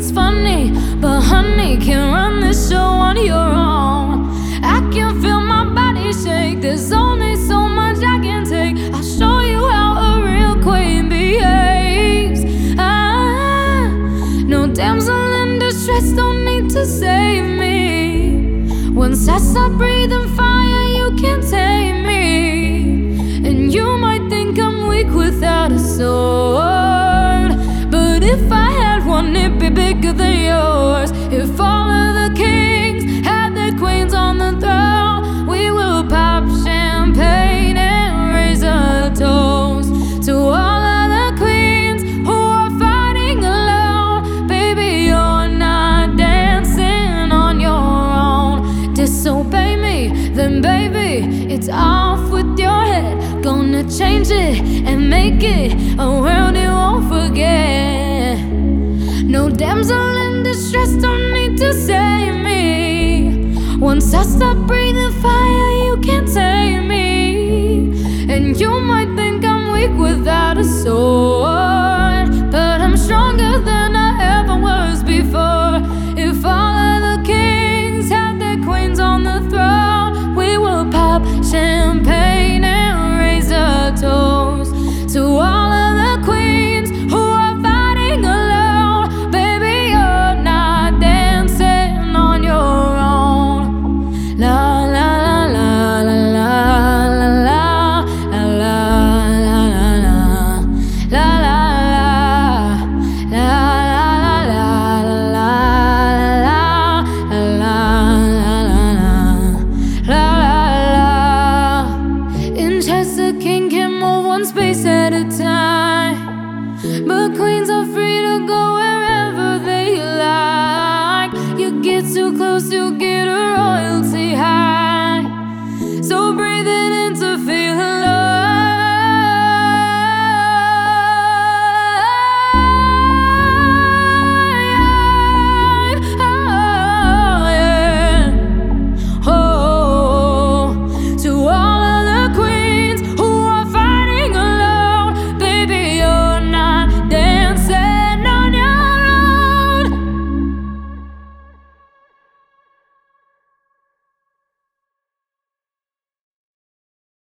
it's funny, but honey, can't run this show on your own. I can feel my body shake, there's only so much I can take. I'll show you how a real queen behaves. No damsel in distress, don't need to save me. Once I stop breathing fire, you can't tame me. And you might think I'm weak without a sword, but if I had one, it'd be bigger than yours. If all of the kings had their queens on the throne, we will pop champagne and raise a toast to all of the queens who are fighting alone. Baby, you're not dancing on your own. Disobey me, then baby, it's off with your head. Gonna change it and make it a world you won't forget. No damsel in distress, don't need to save me. Once I stop breathing fire, you can't tame me.